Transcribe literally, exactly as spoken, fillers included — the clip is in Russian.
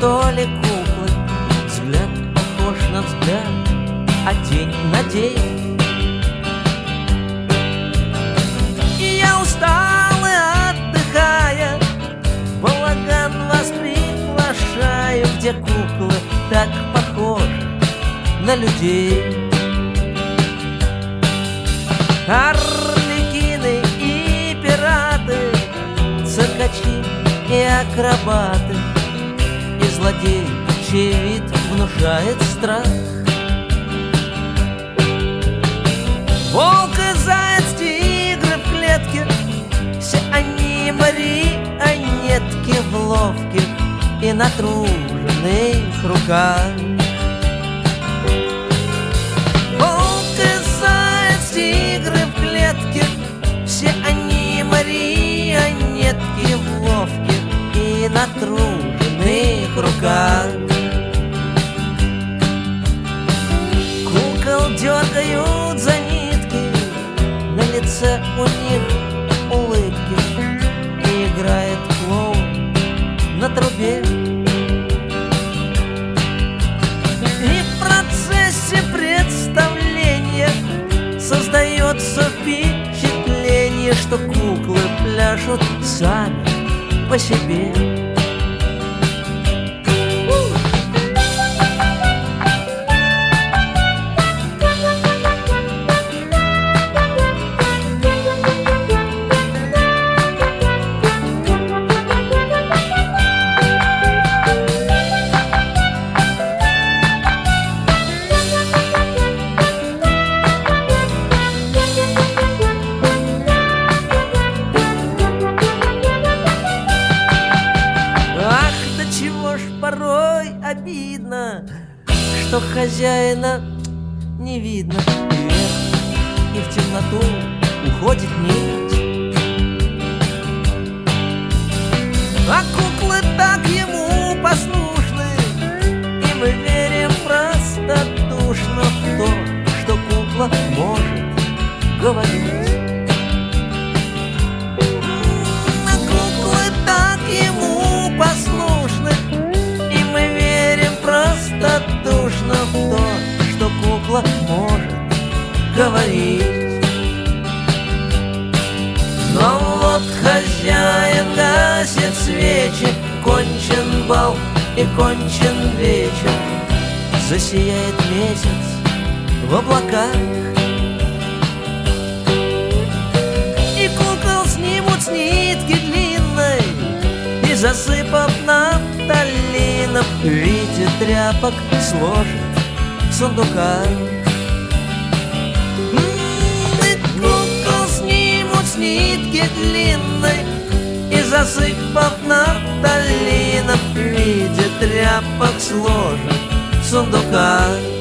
что ли, куклы? Взгляд похож на взгляд, а день на день. И я устал и отдыхая, в балаган вас приглашаю, где куклы так похожи на людей. Арлекины и пираты, циркачи и акробаты, и злодей, чей вид внушает страх. Волк и заяц, тигры в клетке, все они марионетки в ловких и натруженных руках. Волк и заяц, тигры в клетке, все они марионетки в ловких и натруженных руках. Кукол дергают за нитки, на лице у них улыбки, и играет клоун на трубе. И в процессе представления создается впечатление, что куклы пляшут сами по себе. Порой обидно, что хозяина не видно. Вверх и в темноту уходит нить, а куклы так ему послушны, и мы верим простодушно в то, что кукла может говорить. А куклы так ему послушны, простодушно в то, что кукла может говорить. Но вот хозяин гасит свечи, кончен бал и кончен вечер, засияет месяц в облаках, и кукол снимут с нитки длинной, и засыпав нафталином в виде тряпок сложат в сундуках. И кукол снимут с нитки длинной, и засыпав нафталином в виде тряпок сложат в сундуках.